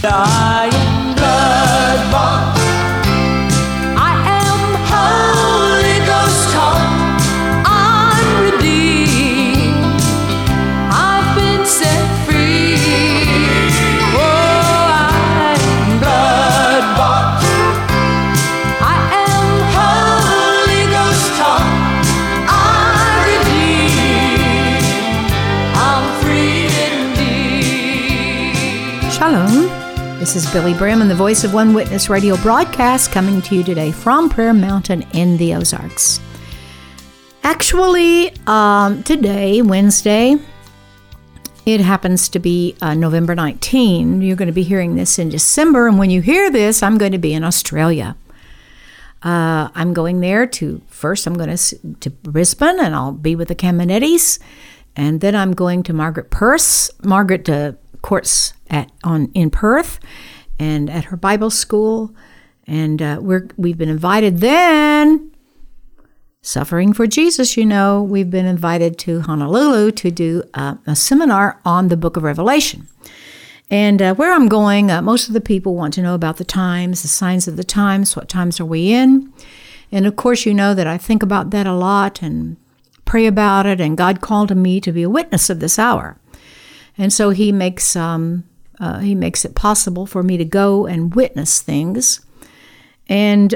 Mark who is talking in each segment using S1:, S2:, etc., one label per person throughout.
S1: I am blood-bought. I am Holy Ghost taught. I'm redeemed. I've been set free. Oh, I am blood-bought. I am Holy Ghost taught. I'm redeemed. I'm free indeed.
S2: Shalom. This is Billy Brim and the Voice of One Witness radio broadcast coming to you today from Prayer Mountain in the Ozarks. Actually, today, Wednesday, it happens to be November 19. You're going to be hearing this in December, and when you hear this, I'm going to be in Australia. I'm going there first I'm going to Brisbane, and I'll be with the Caminettis, and then I'm going to Margaret Courts in Perth, and at her Bible school, and we've been invited. Then, Suffering for Jesus, we've been invited to Honolulu to do a seminar on the Book of Revelation. And where I'm going, most of the people want to know about the times, the signs of the times, what times are we in, and of course you know that I think about that a lot and pray about it. And God called me to be a witness of this hour. And so he makes it possible for me to go and witness things. And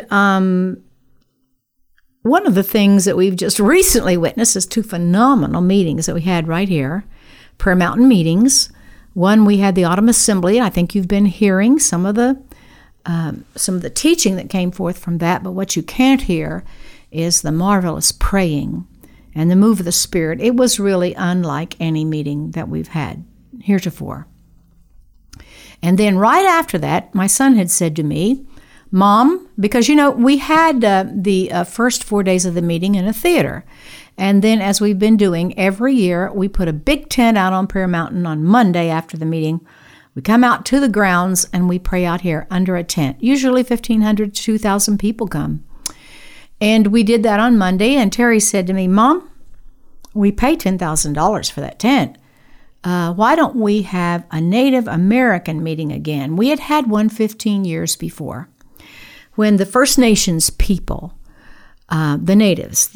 S2: one of the things that we've just recently witnessed is two phenomenal meetings that we had right here, Prayer Mountain meetings. One, we had the Autumn Assembly, and I think you've been hearing some of the teaching that came forth from that. But what you can't hear is the marvelous praying and the move of the Spirit. It was really unlike any meeting that we've had heretofore. And then right after that, my son had said to me, Mom, because, we had the first 4 days of the meeting in a theater. And then as we've been doing every year, we put a big tent out on Prayer Mountain on Monday after the meeting. We come out to the grounds and we pray out here under a tent. Usually 1,500 to 2,000 people come. And we did that on Monday, and Terry said to me, Mom, we pay $10,000 for that tent. Why don't we have a Native American meeting again? We had had one 15 years before, when the First Nations people, the natives,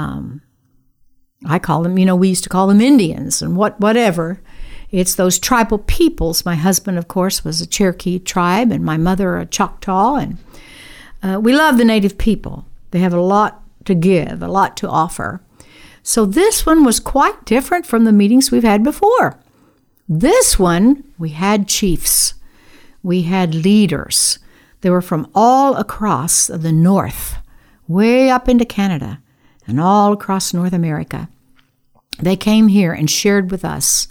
S2: I call them, we used to call them Indians and whatever. It's those tribal peoples. My husband, of course, was a Cherokee tribe, and my mother a Choctaw, and we love the Native people. They have a lot to give, a lot to offer. So this one was quite different from the meetings we've had before. This one, we had chiefs. We had leaders. They were from all across the north, way up into Canada, and all across North America. They came here and shared with us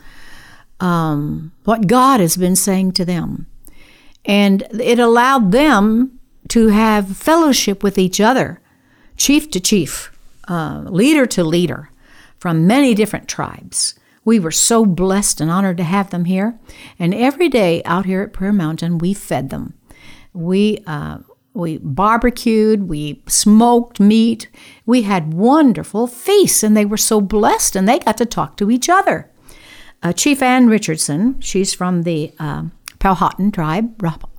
S2: what God has been saying to them. And it allowed them to have fellowship with each other, chief to chief, leader to leader, from many different tribes. We were so blessed and honored to have them here. And every day out here at Prayer Mountain, we fed them. We barbecued, we smoked meat. We had wonderful feasts, and they were so blessed, and they got to talk to each other. Chief Ann Richardson, she's from the Powhatan tribe,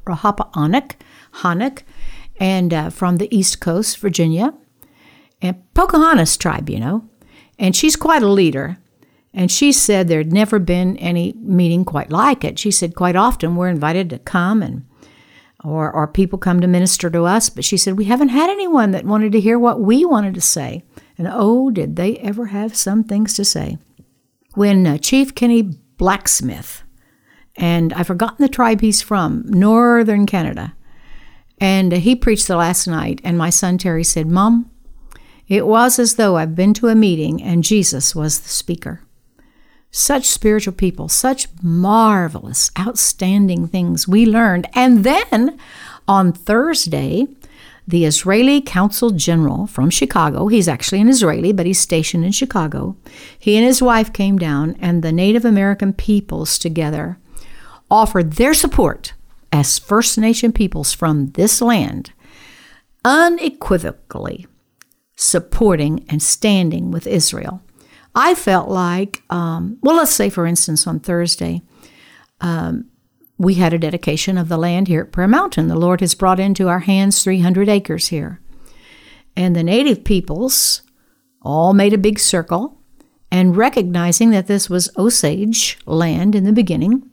S2: Rahapa'anak, and from the East Coast, Virginia, and Pocahontas tribe, and she's quite a leader. And she said there'd never been any meeting quite like it. She said quite often we're invited to come or people come to minister to us, but she said we haven't had anyone that wanted to hear what we wanted to say. And oh, did they ever have some things to say. When Chief Kenny Blacksmith, and I've forgotten the tribe he's from, northern Canada, and he preached the last night, and my son Terry said, Mom, it was as though I've been to a meeting and Jesus was the speaker. Such spiritual people, such marvelous, outstanding things we learned. And then on Thursday, the Israeli Consul General from Chicago, he's actually an Israeli, but he's stationed in Chicago, he and his wife came down, and the Native American peoples together offered their support as First Nation peoples from this land, unequivocally supporting and standing with Israel. I felt like, let's say, for instance, on Thursday, we had a dedication of the land here at Prayer Mountain. The Lord has brought into our hands 300 acres here. And the native peoples all made a big circle, and recognizing that this was Osage land in the beginning,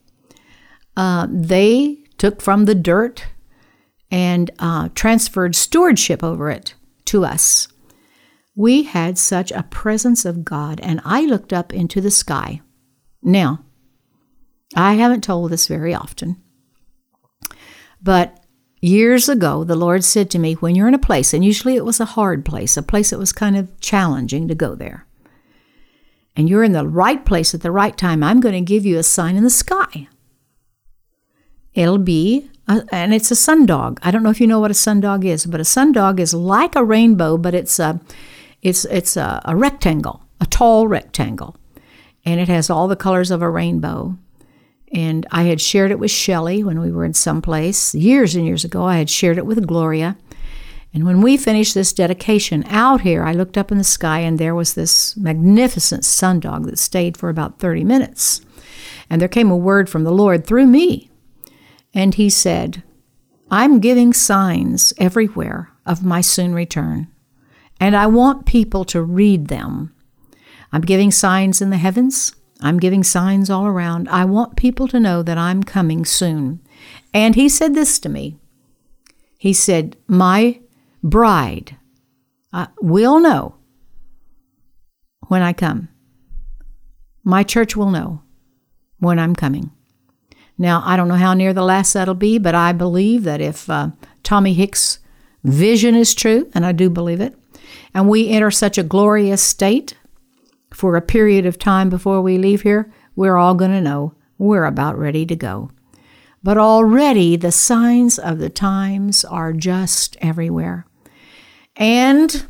S2: they took from the dirt and transferred stewardship over it to us. We had such a presence of God, and I looked up into the sky. Now, I haven't told this very often, but years ago, the Lord said to me, when you're in a place, and usually it was a hard place, a place that was kind of challenging to go there, and you're in the right place at the right time, I'm going to give you a sign in the sky. It'll be, and it's a sundog. I don't know if you know what a sundog is, but a sundog is like a rainbow, but it's a rectangle, a tall rectangle, and it has all the colors of a rainbow. And I had shared it with Shelley when we were in some place years and years ago. I had shared it with Gloria. And when we finished this dedication out here, I looked up in the sky, and there was this magnificent sundog that stayed for about 30 minutes. And there came a word from the Lord through me. And he said, I'm giving signs everywhere of my soon return, and I want people to read them. I'm giving signs in the heavens. I'm giving signs all around. I want people to know that I'm coming soon. And he said this to me. He said, my bride will know when I come. My church will know when I'm coming. Now, I don't know how near the last that'll be, but I believe that if Tommy Hicks' vision is true, and I do believe it, and we enter such a glorious state for a period of time before we leave here, we're all going to know we're about ready to go. But already the signs of the times are just everywhere. And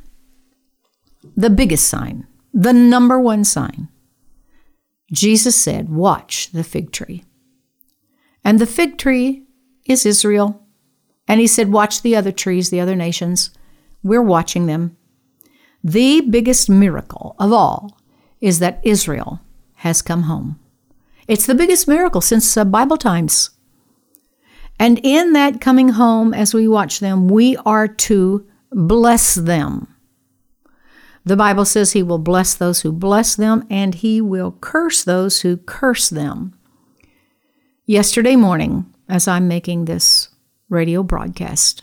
S2: the biggest sign, the number one sign, Jesus said, watch the fig tree. And the fig tree is Israel. And he said, watch the other trees, the other nations. We're watching them. The biggest miracle of all is that Israel has come home. It's the biggest miracle since Bible times. And in that coming home, as we watch them, we are to bless them. The Bible says he will bless those who bless them, and he will curse those who curse them. Yesterday morning, as I'm making this radio broadcast,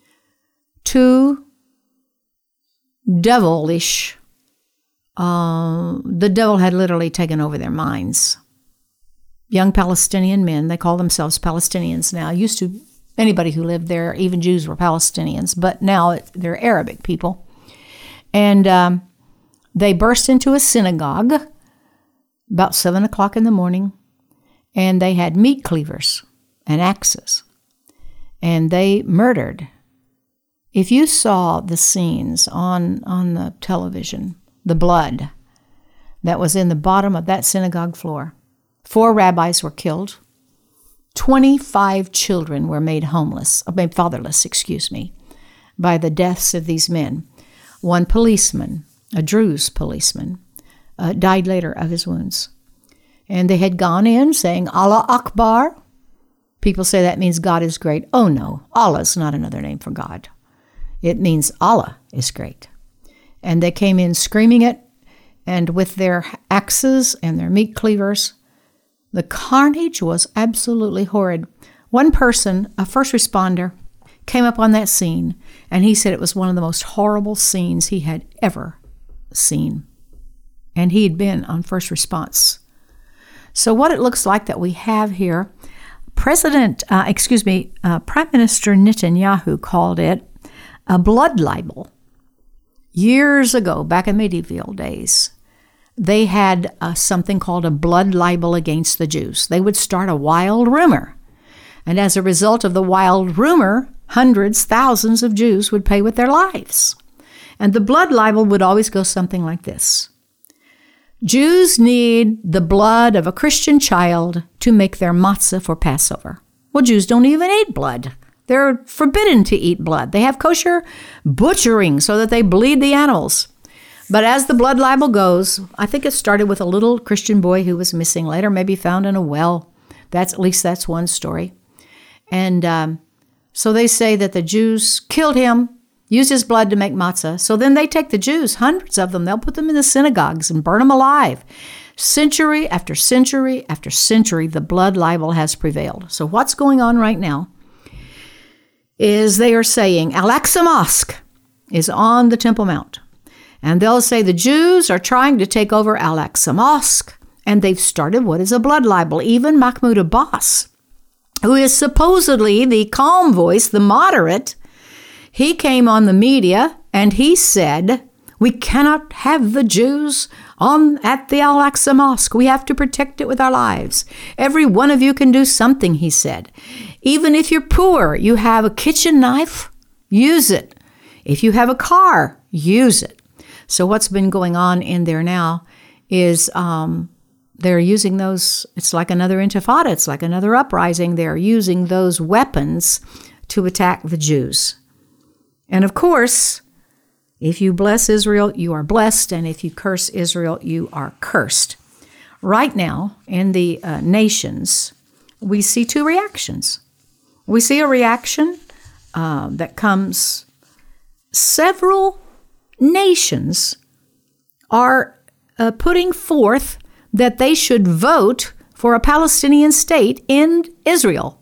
S2: two devilish, the devil had literally taken over their minds. Young Palestinian men, they call themselves Palestinians now. Used to, anybody who lived there, even Jews were Palestinians, but now they're Arabic people. And they burst into a synagogue about 7 o'clock in the morning, and they had meat cleavers and axes, and they murdered. If you saw the scenes on the television, the blood that was in the bottom of that synagogue floor, 4 rabbis were killed, 25 children were made fatherless, by the deaths of these men. One policeman, a Druze policeman, died later of his wounds. And they had gone in saying, Allah Akbar. People say that means God is great. Oh no, Allah is not another name for God. It means Allah is great. And they came in screaming it, and with their axes and their meat cleavers. The carnage was absolutely horrid. One person, a first responder, came up on that scene, and he said it was one of the most horrible scenes he had ever seen. And he had been on first response. So what it looks like that we have here, Prime Minister Netanyahu called it a blood libel. Years ago, back in medieval days, they had something called a blood libel against the Jews. They would start a wild rumor. And as a result of the wild rumor, hundreds, thousands of Jews would pay with their lives. And the blood libel would always go something like this. Jews need the blood of a Christian child to make their matzah for Passover. Well, Jews don't even eat blood. They're forbidden to eat blood. They have kosher butchering so that they bleed the animals. But as the blood libel goes, I think it started with a little Christian boy who was missing, later maybe found in a well. At least that's one story. And so they say that the Jews killed him, used his blood to make matzah. So then they take the Jews, hundreds of them, they'll put them in the synagogues and burn them alive. Century after century after century, the blood libel has prevailed. So what's going on right now is they are saying Al-Aqsa Mosque is on the Temple Mount. And they'll say the Jews are trying to take over Al-Aqsa Mosque, and they've started what is a blood libel. Even Mahmoud Abbas, who is supposedly the calm voice, the moderate, he came on the media and he said, we cannot have the Jews at the Al-Aqsa Mosque. We have to protect it with our lives. Every one of you can do something, he said. Even if you're poor, you have a kitchen knife, use it. If you have a car, use it. So what's been going on in there now is they're using those, it's like another intifada, it's like another uprising. They're using those weapons to attack the Jews. And of course, if you bless Israel, you are blessed, and if you curse Israel, you are cursed. Right now, in the nations, we see two reactions. We see a reaction that comes, several nations are putting forth that they should vote for a Palestinian state in Israel.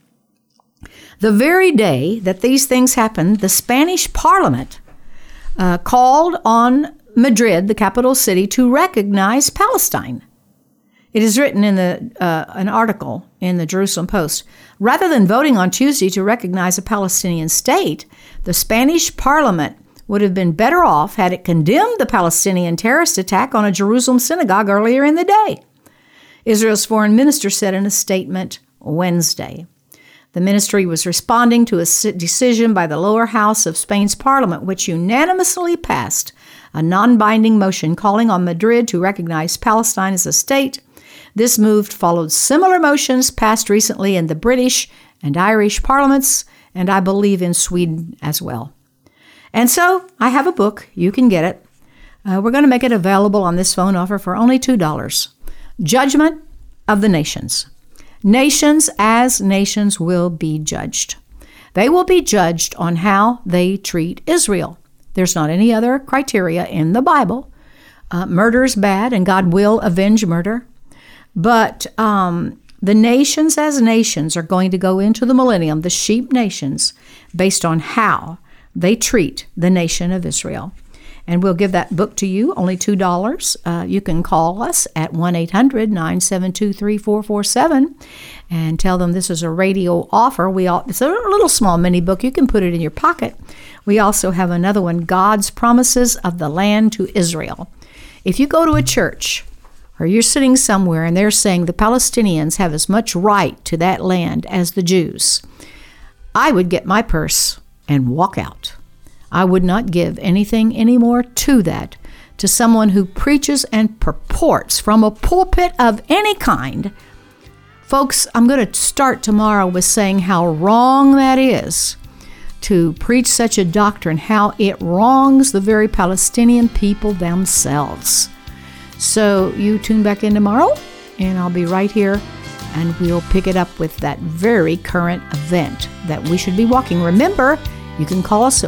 S2: The very day that these things happened, the Spanish Parliament called on Madrid, the capital city, to recognize Palestine. It is written in an article in the Jerusalem Post. Rather than voting on Tuesday to recognize a Palestinian state, the Spanish Parliament would have been better off had it condemned the Palestinian terrorist attack on a Jerusalem synagogue earlier in the day, Israel's foreign minister said in a statement Wednesday. The ministry was responding to a decision by the lower house of Spain's parliament, which unanimously passed a non-binding motion calling on Madrid to recognize Palestine as a state. This move followed similar motions passed recently in the British and Irish parliaments, and I believe in Sweden as well. And so I have a book. You can get it. We're going to make it available on this phone offer for only $2. Judgment of the Nations. Nations as nations will be judged. They will be judged on how they treat Israel. There's not any other criteria in the Bible. Murder is bad, and God will avenge murder. But the nations as nations are going to go into the millennium, the sheep nations, based on how they treat the nation of Israel. And we'll give that book to you, only $2. You can call us at 1-800-972-3447 and tell them this is a radio offer. It's a little small mini book. You can put it in your pocket. We also have another one, God's Promises of the Land to Israel. If you go to a church or you're sitting somewhere and they're saying the Palestinians have as much right to that land as the Jews, I would get my purse and walk out. I would not give anything anymore to that to someone who preaches and purports from a pulpit of any kind. Folks, I'm going to start tomorrow with saying how wrong that is to preach such a doctrine, how it wrongs the very Palestinian people themselves. So you tune back in tomorrow, and I'll be right here, and we'll pick it up with that very current event that we should be walking. Remember, you can call us at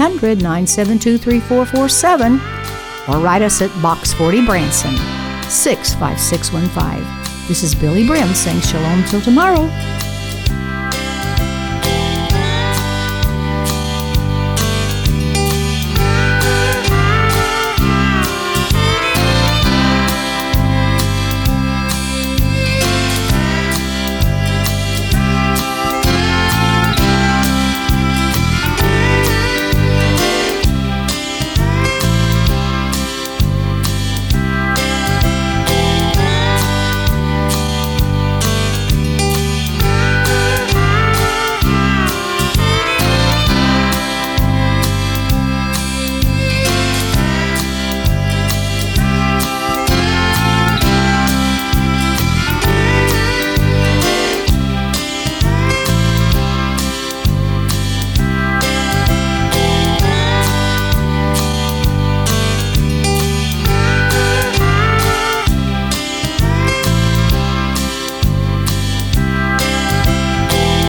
S2: 1-800-972-3447 or write us at Box 40 Branson, 65615. This is Billy Brim saying shalom till tomorrow.